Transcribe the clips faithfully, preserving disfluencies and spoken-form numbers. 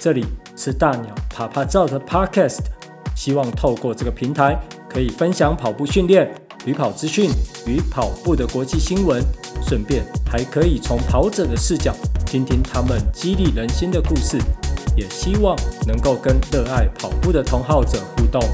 这里是大鸟啪啪照的 Podcast， 希望透过这个平台可以分享跑步训练、旅跑资讯与跑步的国际新闻，顺便还可以从跑者的视角听听他们激励人心的故事，也希望能够跟热爱跑步的同好者互动。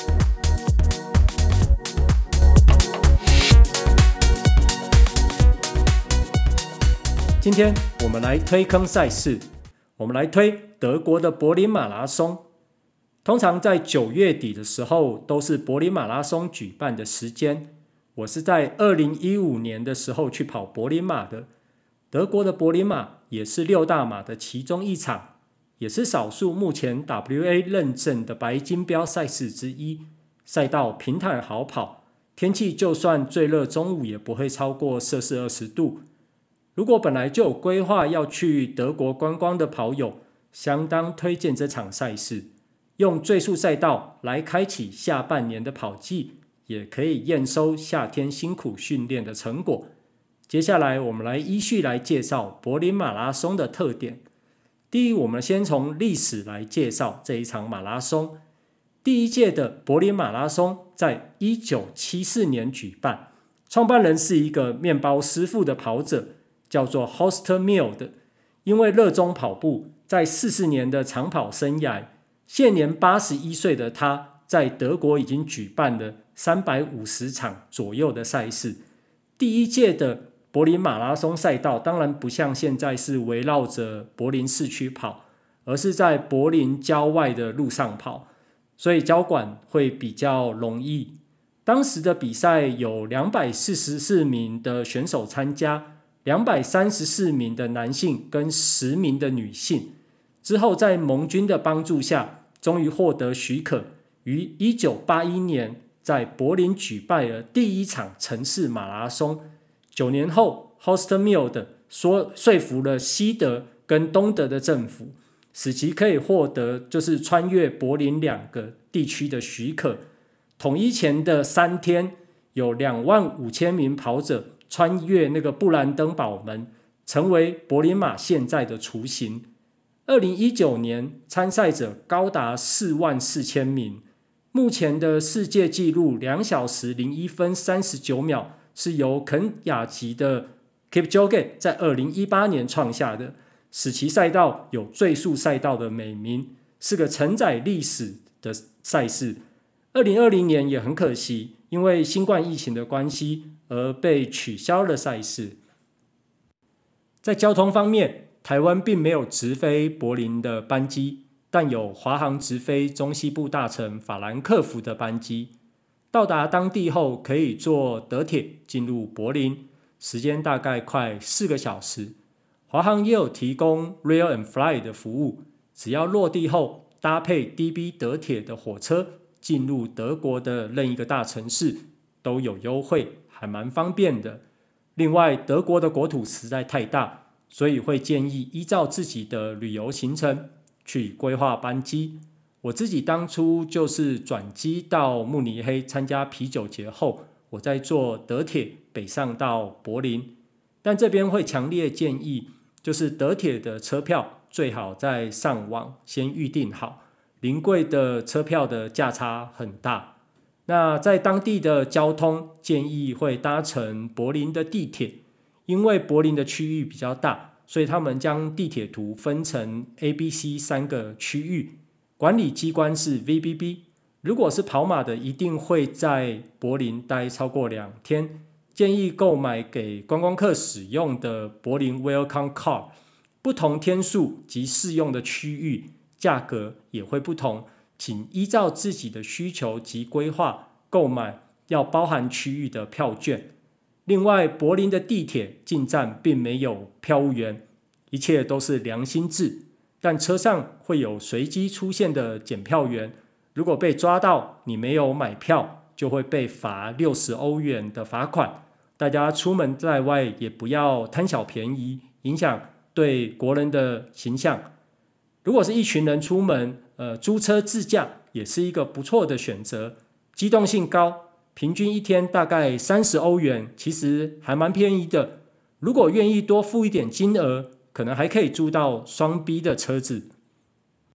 今天我们来推坑赛事，我们来推德国的柏林马拉松。通常在九月底的时候都是柏林马拉松举办的时间，我是在二零一五年的时候去跑柏林马的。德国的柏林马也是六大马的其中一场，也是少数目前 W A 认证的白金标赛事之一。赛道平坦好跑，天气就算最热中午也不会超过摄氏二十度。如果本来就有规划要去德国观光的跑友，相当推荐这场赛事。用最速赛道来开启下半年的跑季，也可以验收夏天辛苦训练的成果。接下来我们来依序来介绍柏林马拉松的特点。第一，我们先从历史来介绍这一场马拉松。第一届的柏林马拉松在一九七四年举办，创办人是一个面包师傅的跑者，叫做 Horst Mild。 因为热衷跑步，在四十年的长跑生涯，现年八十一岁的他在德国已经举办了三百五十场左右的赛事。第一届的柏林马拉松赛道当然不像现在是围绕着柏林市区跑，而是在柏林郊外的路上跑，所以交管会比较容易。当时的比赛有两百四十四名的选手参加，两百三十四名的男性跟十名的女性。之后在盟军的帮助下，终于获得许可，于一九八一年在柏林举办了第一场城市马拉松。九年后 Horst Mild 说说服了西德跟东德的政府，使其可以获得就是穿越柏林两个地区的许可。统一前的三天，有两万五千名跑者穿越那个布兰登堡门，成为柏林马现在的雏形。二零一九年参赛者高达四万四千名，目前的世界纪录两小时零一分三十九秒是由肯亚籍的 Kipchoge 在二零一八年创下的，使其赛道有最速赛道的美名，是个承载历史的赛事。二零二零年也很可惜，因为新冠疫情的关系而被取消了赛事。在交通方面，台湾并没有直飞柏林的班机，但有华航直飞中西部大城法兰克福的班机。到达当地后可以坐德铁进入柏林，时间大概快四个小时。华航也有提供 Rail and Fly 的服务，只要落地后搭配 D B 德铁的火车进入德国的任一个大城市都有优惠，还蛮方便的。另外，德国的国土实在太大，所以会建议依照自己的旅游行程去规划班机。我自己当初就是转机到慕尼黑参加啤酒节后，我再坐德铁北上到柏林。但这边会强烈建议，就是德铁的车票最好在上网先预定好，临柜的车票的价差很大。那在当地的交通建议会搭乘柏林的地铁，因为柏林的区域比较大，所以他们将地铁图分成 A、B、C 三个区域，管理机关是 V B B。 如果是跑马的，一定会在柏林待超过两天，建议购买给观光客使用的柏林 Welcome Card， 不同天数及适用的区域价格也会不同，请依照自己的需求及规划购买要包含区域的票券。另外，柏林的地铁进站并没有票务员，一切都是良心制，但车上会有随机出现的检票员，如果被抓到你没有买票，就会被罚六十欧元的罚款。大家出门在外也不要贪小便宜，影响对国人的形象。如果是一群人出门，呃，租车自驾也是一个不错的选择，机动性高，平均一天大概三十欧元，其实还蛮便宜的。如果愿意多付一点金额，可能还可以租到双 B 的车子。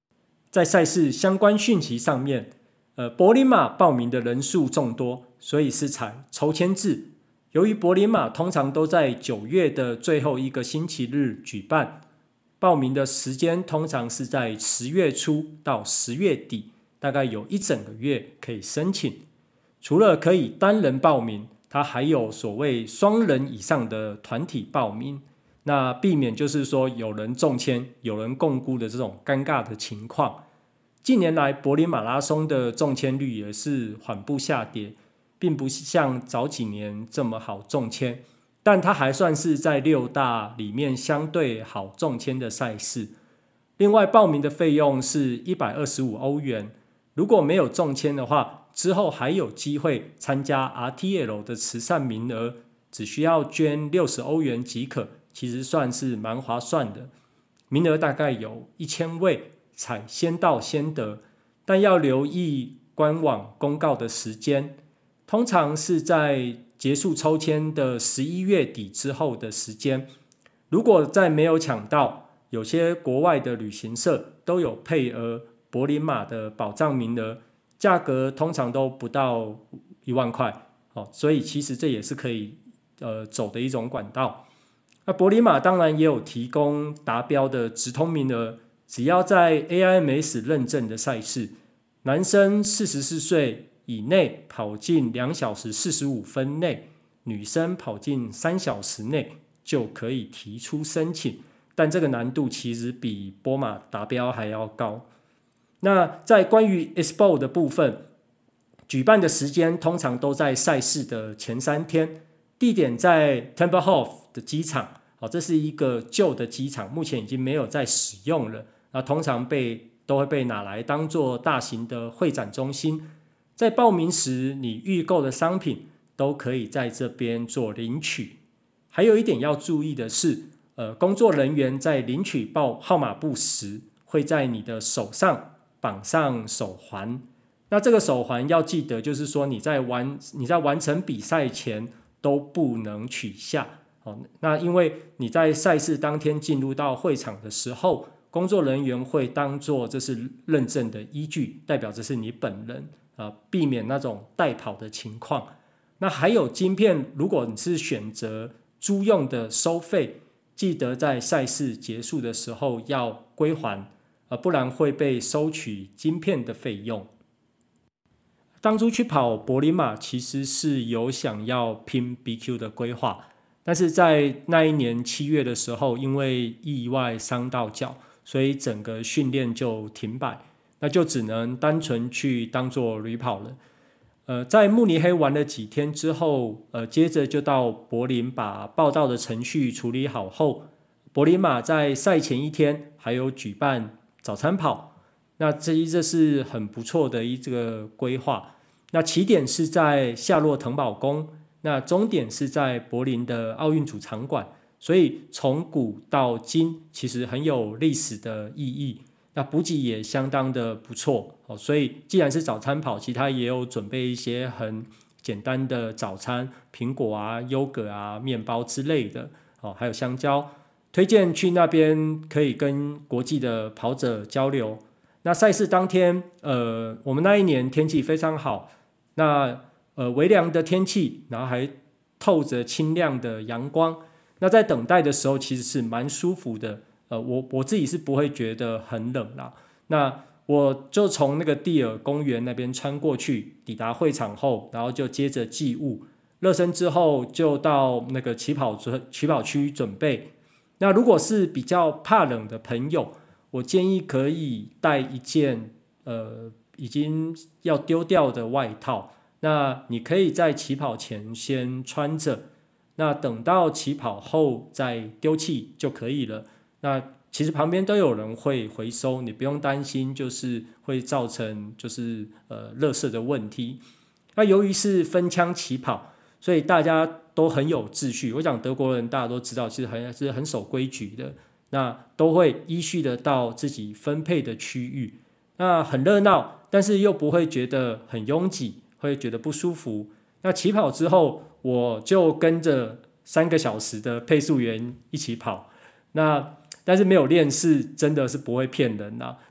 在赛事相关讯息上面，呃，柏林马报名的人数众多，所以是采抽签制。由于柏林马通常都在九月的最后一个星期日举办，报名的时间通常是在十月初到十月底，大概有一整个月可以申请。除了可以单人报名，它还有所谓双人以上的团体报名，那避免就是说有人中签有人共估的这种尴尬的情况。近年来柏林马拉松的中签率也是缓步下跌，并不像早几年这么好中签，但它还算是在六大里面相对好中签的赛事。另外报名的费用是一百二十五欧元，如果没有中签的话，之后还有机会参加 R T L 的慈善名额，只需要捐六十欧元即可，其实算是蛮划算的。名额大概有一千位，采先到先得，但要留意官网公告的时间，通常是在结束抽签的十一月底之后的时间。如果再没有抢到，有些国外的旅行社都有配额柏林马的保障名额，价格通常都不到一万块，哦，所以其实这也是可以呃走的一种管道。那柏林马当然也有提供达标的直通名额，只要在 A I M S 认证的赛事，男生四十四岁以内跑进两小时四十五分内，女生跑进三小时内就可以提出申请，但这个难度其实比波马达标还要高。那在关于 E S P O 的部分，举办的时间通常都在赛事的前三天，地点在 Tempelhof 的机场，哦，这是一个旧的机场，目前已经没有在使用了，那通常被都会被拿来当做大型的会展中心。在报名时，你预购的商品都可以在这边做领取。还有一点要注意的是，呃，工作人员在领取报号码布时，会在你的手上绑上手环。那这个手环要记得，就是说你在完你在完成比赛前都不能取下。哦，那因为你在赛事当天进入到会场的时候，工作人员会当作这是认证的依据，代表这是你本人，呃，避免那种代跑的情况。那还有晶片，如果你是选择租用的收费，记得在赛事结束的时候要归还，呃，不然会被收取晶片的费用。当初去跑柏林马其实是有想要拼 B Q 的规划，但是在那一年七月的时候，因为意外伤到脚，所以整个训练就停摆，那就只能单纯去当做旅跑了。呃，在慕尼黑玩了几天之后，呃，接着就到柏林把报到的程序处理好后，柏林马在赛前一天还有举办早餐跑，那这这是很不错的一个规划。那起点是在夏洛滕堡宫，那终点是在柏林的奥运主场馆，所以从古到今其实很有历史的意义。那补给也相当的不错，所以既然是早餐跑，其他也有准备一些很简单的早餐，苹果啊、优格啊、面包之类的，还有香蕉。推荐去那边可以跟国际的跑者交流。那赛事当天，呃，我们那一年天气非常好，那呃微凉的天气，然后还透着清亮的阳光。那在等待的时候，其实是蛮舒服的。呃，我我自己是不会觉得很冷啦。那我就从那个蒂尔公园那边穿过去，抵达会场后，然后就接着寄物，热身之后就到那个起跑起跑区准备。那如果是比较怕冷的朋友，我建议可以带一件呃已经要丢掉的外套，那你可以在起跑前先穿着，那等到起跑后再丢弃就可以了。那其实旁边都有人会回收，你不用担心就是会造成就是呃垃圾的问题。那由于是分枪起跑，所以大家都很有秩序。我讲德国人大家都知道，其实还是很守规矩的，那都会依序的到自己分配的区域，那很热闹，但是又不会觉得很拥挤，会觉得不舒服。那起跑之后，我就跟着三个小时的配速员一起跑，那但是没有练是真的是不会骗人啦。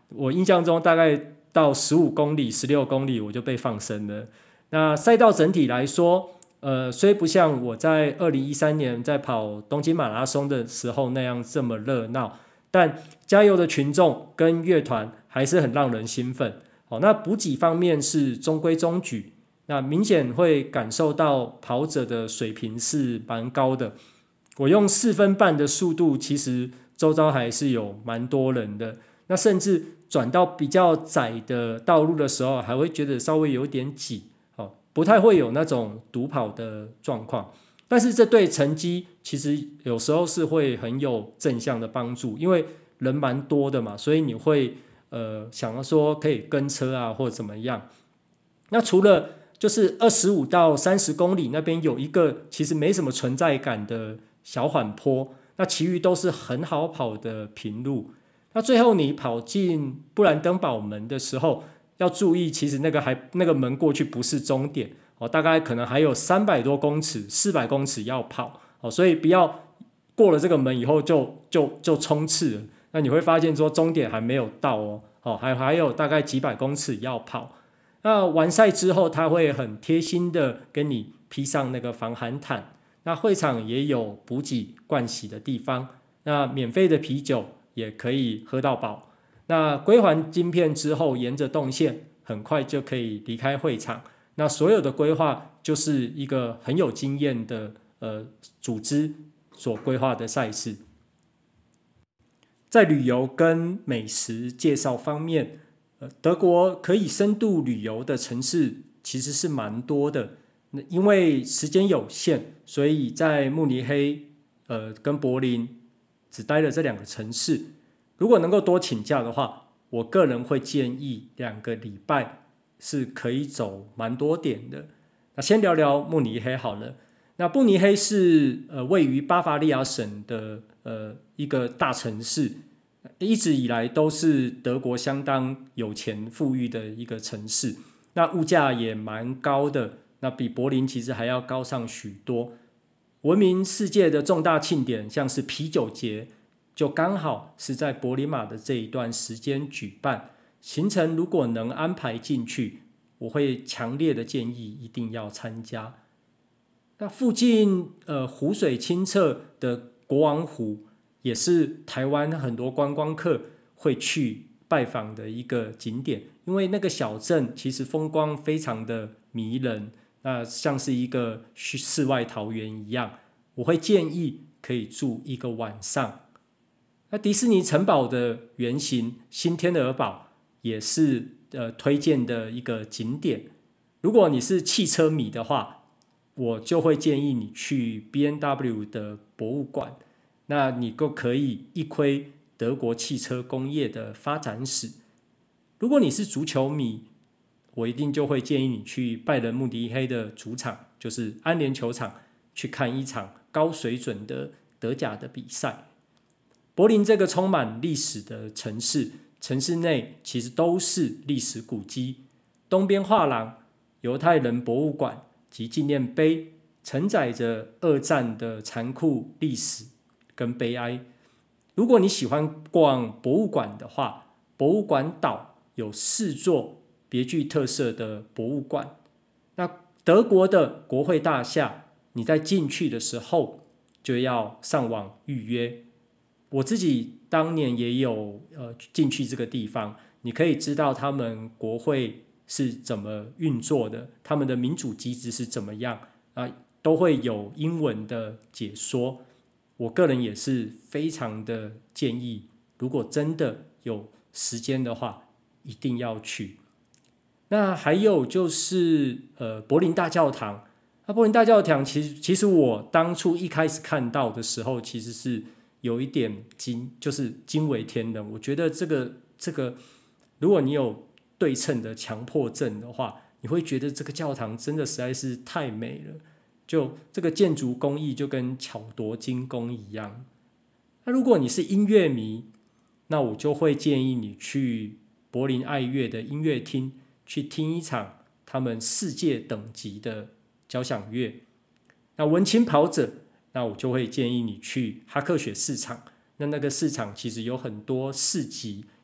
我印象中大概到十五公里、十六公里我就被放生了。那赛道整体来说，呃，虽不像我在二零一三年在跑东京马拉松的时候那样这么热闹，但加油的群众跟乐团还是很让人兴奋。好，那补给方面是中规中矩，那明显会感受到跑者的水平是蛮高的。我用四分半的速度，其实周遭还是有蛮多人的。那甚至转到比较窄的道路的时候，还会觉得稍微有点挤，不太会有那种堵跑的状况。但是这对成绩其实有时候是会很有正向的帮助，因为人蛮多的嘛，所以你会呃想要说可以跟车啊或者怎么样。那除了就是二十五到三十公里那边有一个其实没什么存在感的小缓坡，那其余都是很好跑的平路。那最后你跑进布兰登堡门的时候，要注意，其实那个还那个门过去不是终点哦，大概可能还有三百多公尺、四百公尺要跑哦，所以不要过了这个门以后就就就冲刺了。那你会发现说终点还没有到哦，哦还还有大概几百公尺要跑。那完赛之后，他会很贴心的跟你披上那个防寒毯。那会场也有补给盥洗的地方，那免费的啤酒也可以喝到饱。那归还晶片之后，沿着动线很快就可以离开会场。那所有的规划就是一个很有经验的呃组织所规划的赛事。在旅游跟美食介绍方面，呃，德国可以深度旅游的城市其实是蛮多的。因为时间有限，所以在慕尼黑、呃跟柏林只待了这两个城市。如果能够多请假的话，我个人会建议两个礼拜是可以走蛮多点的。那先聊聊慕尼黑好了。那慕尼黑是呃位于巴伐利亚省的呃一个大城市，一直以来都是德国相当有钱富裕的一个城市。那物价也蛮高的。那比柏林其实还要高上许多。闻名世界的重大庆典，像是啤酒节，就刚好是在柏林马的这一段时间举办。行程如果能安排进去，我会强烈的建议一定要参加。那附近呃湖水清澈的国王湖，也是台湾很多观光客会去拜访的一个景点，因为那个小镇其实风光非常的迷人。那像是一个世外桃源一样，我会建议可以住一个晚上。那迪士尼城堡的原型新天鹅堡也是呃推荐的一个景点。如果你是汽车迷的话，我就会建议你去 B M W 的博物馆，那你就可以一窥德国汽车工业的发展史。如果你是足球迷，我一定就会建议你去拜仁慕尼黑的主场，就是安联球场，去看一场高水准的德甲的比赛。柏林这个充满历史的城市，城市内其实都是历史古迹，东边画廊、犹太人博物馆及纪念碑，承载着二战的残酷历史跟悲哀。如果你喜欢逛博物馆的话，博物馆岛有四座别具特色的博物馆。那德国的国会大厦，你在进去的时候就要上网预约。我自己当年也有呃进去这个地方，你可以知道他们国会是怎么运作的，他们的民主机制是怎么样啊，都会有英文的解说。我个人也是非常的建议，如果真的有时间的话，一定要去。那还有就是呃柏林大教堂。那柏林大教堂其实其实我当初一开始看到的时候，其实是有一点惊，就是惊为天人。我觉得这个这个，如果你有对称的强迫症的话，你会觉得这个教堂真的实在是太美了。就这个建筑工艺就跟巧夺精工一样。那如果你是音乐迷，那我就会建议你去柏林爱乐的音乐厅去听一场他们世界等级的交响乐。那文青跑者，那我就会建议你去哈克雪市场。那那个市场其实有很多市集，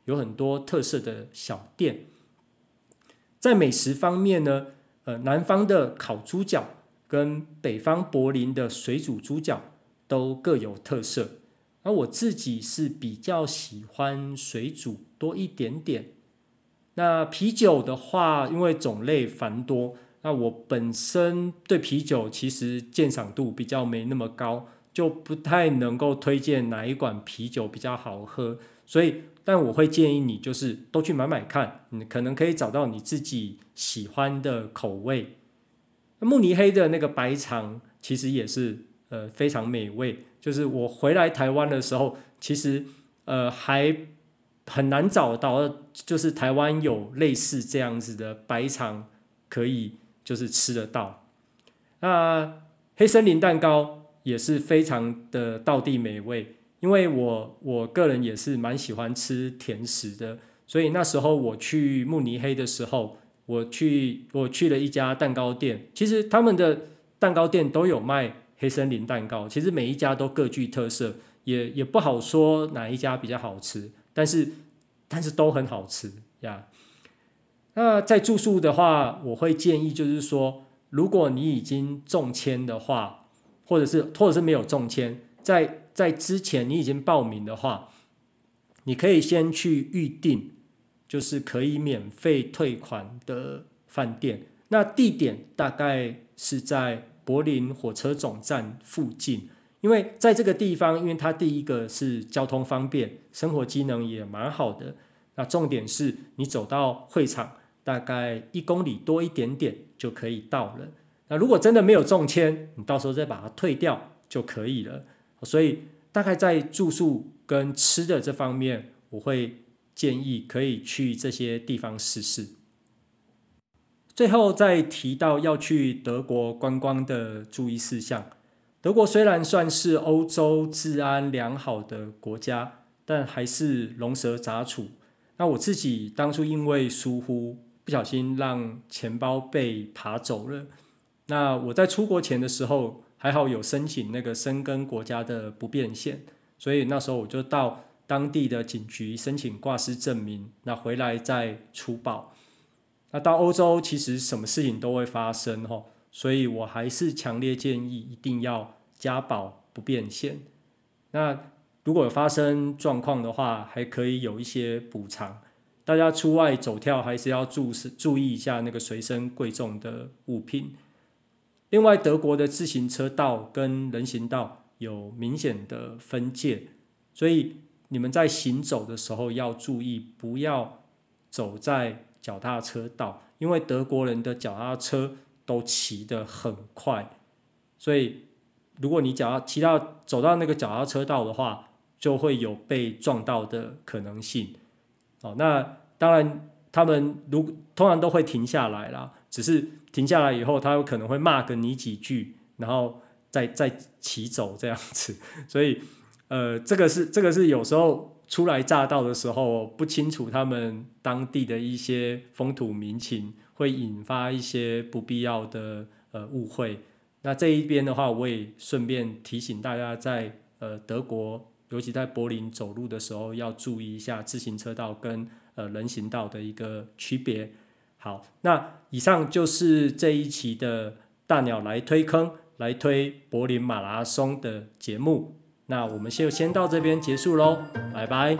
有很多特色的小店。在美食方面呢，呃，南方的烤猪脚跟北方柏林的水煮猪脚都各有特色。而我自己是比较喜欢水煮多一点点。那啤酒的话，因为种类繁多，那我本身对啤酒其实鉴赏度比较没那么高，就不太能够推荐哪一款啤酒比较好喝。所以，但我会建议你就是都去买买看，你可能可以找到你自己喜欢的口味。慕尼黑的那个白肠其实也是呃非常美味。就是我回来台湾的时候，其实呃还很难找到，就是台湾有类似这样子的白肠可以就是吃得到。那黑森林蛋糕也是非常的道地美味，因为我我个人也是蛮喜欢吃甜食的，所以那时候我去慕尼黑的时候，我去我去了一家蛋糕店，其实他们的蛋糕店都有卖黑森林蛋糕，其实每一家都各具特色，也也不好说哪一家比较好吃，但是但是都很好吃呀。那在住宿的话，我会建议就是说，如果你已经中签的话，或者是或者是没有中签，在在之前你已经报名的话，你可以先去预定，就是可以免费退款的饭店。那地点大概是在柏林火车总站附近，因为在这个地方，因为它第一个是交通方便，生活机能也蛮好的。那重点是你走到会场大概一公里多一点点就可以到了。那如果真的没有中签，你到时候再把它退掉就可以了。所以大概在住宿跟吃的这方面，我会建议可以去这些地方试试。最后再提到要去德国观光的注意事项。德国虽然算是欧洲治安良好的国家，但还是龙蛇杂处。那我自己当初因为疏忽，不小心让钱包被扒走了。那我在出国前的时候，还好有申请那个申根国家的不便险，所以那时候我就到当地的警局申请挂失证明，那回来再出保。那到欧洲其实什么事情都会发生，所以我还是强烈建议一定要加保不便险。那如果有发生状况的话，还可以有一些补偿。大家出外走跳还是要 注, 注意一下那个随身贵重的物品。另外，德国的自行车道跟人行道有明显的分界，所以你们在行走的时候要注意，不要走在脚踏车道，因为德国人的脚踏车都骑得很快，所以如果你脚骑到走到那个脚踏车道的话，就会有被撞到的可能性。哦，那当然他们如通常都会停下来啦，只是停下来以后，他有可能会骂个你几句，然后再再骑走这样子。所以，呃，这个是这个是有时候初来乍到的时候不清楚他们当地的一些风土民情，会引发一些不必要的呃误会。那这一边的话，我也顺便提醒大家在，呃德国，尤其在柏林走路的时候，要注意一下自行车道跟呃人行道的一个区别。好，那以上就是这一期的大鸟来推坑，来推柏林马拉松的节目。那我们就先到这边结束咯，拜拜。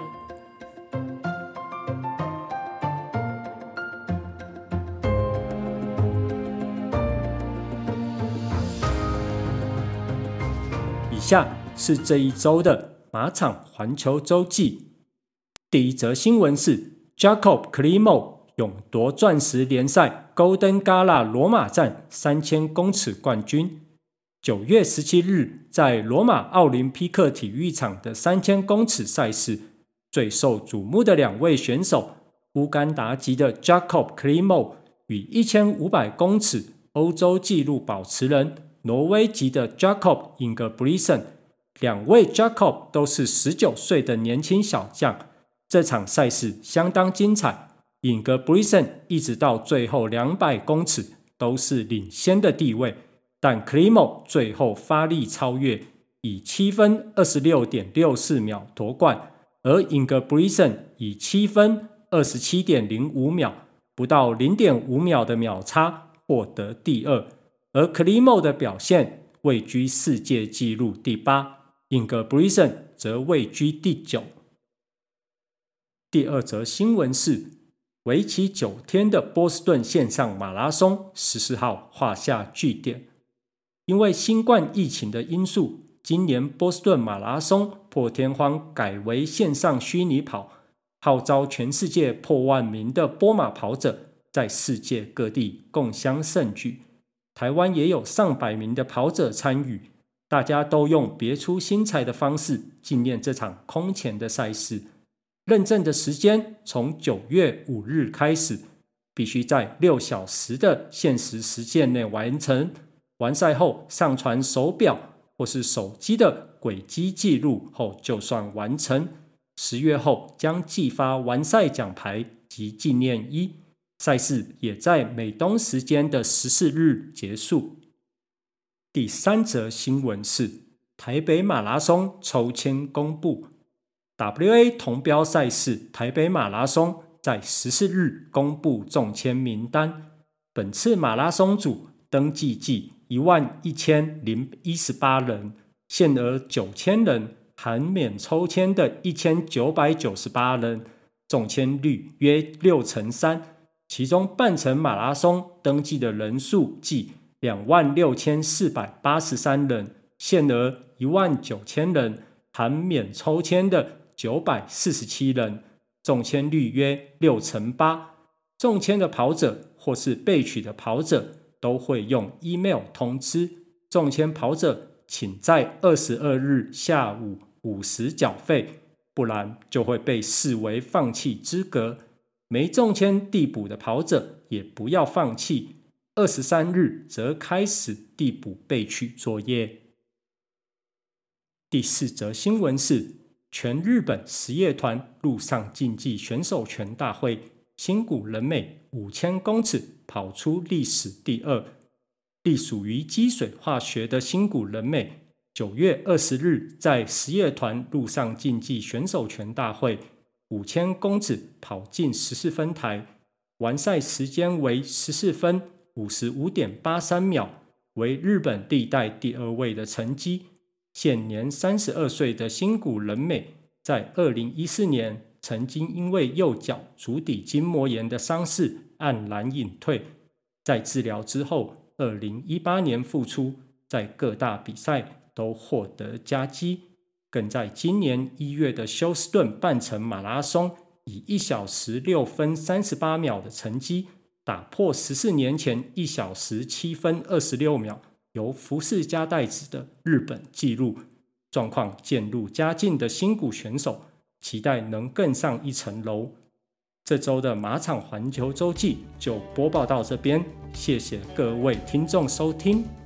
以下是这一周的马场环球周记。第一则新闻是 Jakob Klimo 勇夺钻石联赛 Golden Gala 罗马站三千公尺冠军。九月十七日，在罗马奥林匹克体育场的三千公尺赛事，最受瞩目的两位选手，乌干达籍的 Jakob Klimo 与一千五百公尺欧洲纪录保持人挪威籍的 Jakob Ingebrigtsen， 两位 Jakob 都是十九岁的年轻小将。这场赛事相当精彩， Ingebrigtsen 一直到最后两百公尺都是领先的地位，但 Klimo 最后发力超越，以七分二十六点六四秒夺冠， 而 Ingebrigtsen 以七分 二十七点零五秒，不到 零点五秒的秒差获得第二，而 Klimo 的表现位居世界纪录第八， Ingebrigtsen 则位居第九。第二则新闻是，为期九天的波士顿线上马拉松十四号画下句点。因为新冠疫情的因素，今年波士顿马拉松破天荒改为线上虚拟跑，号召全世界破万名的波马跑者在世界各地共襄盛举。台湾也有上百名的跑者参与，大家都用别出心裁的方式纪念这场空前的赛事。认证的时间从九月五日开始，必须在六小时的限时时间内完成。完赛后上传手表或是手机的轨迹记录后就算完成。十月后将寄发完赛奖牌及纪念衣。赛事也在美东时间的十四日结束。第三则新闻是台北马拉松抽签公布。W A 同标赛事台北马拉松在十四日公布中签名单。本次马拉松组登记计一万一千零一十八人，限额九千人，含免抽签的一千九百九十八人，中签率约六成三。其中半程马拉松登记的人数计两万六千四百八十三人，限额一万九千人，含免抽签的九百四十七人，中签率约六成八。中签的跑者或是备取的跑者都会用 email 通知。中签跑者请在二十二日下午五时缴费，不然就会被视为放弃资格。没中签递补的跑者也不要放弃，二十三日则开始递补备取作业。第四则新闻是全日本实业团陆上竞技选手权大会，新谷仁美五千公尺跑出历史第二。隶属于积水化学的新谷仁美，九月二十日在实业团陆上竞技选手权大会五千公尺跑进十四分台，完赛时间为十四分五十五点八三秒，为日本历代第二位的成绩。现年三十二岁的新谷仁美，在二零一四年曾经因为右脚足底筋膜炎的伤势黯然隐退，在治疗之后，二零一八年复出，在各大比赛都获得佳绩。更在今年一月的休斯顿半程马拉松，以一小时六分三十八秒的成绩，打破十四年前一小时七分二十六秒由福士加代子的日本纪录。状况渐入佳境的新谷选手，期待能更上一层楼。这周的马场环球周记就播报到这边，谢谢各位听众收听。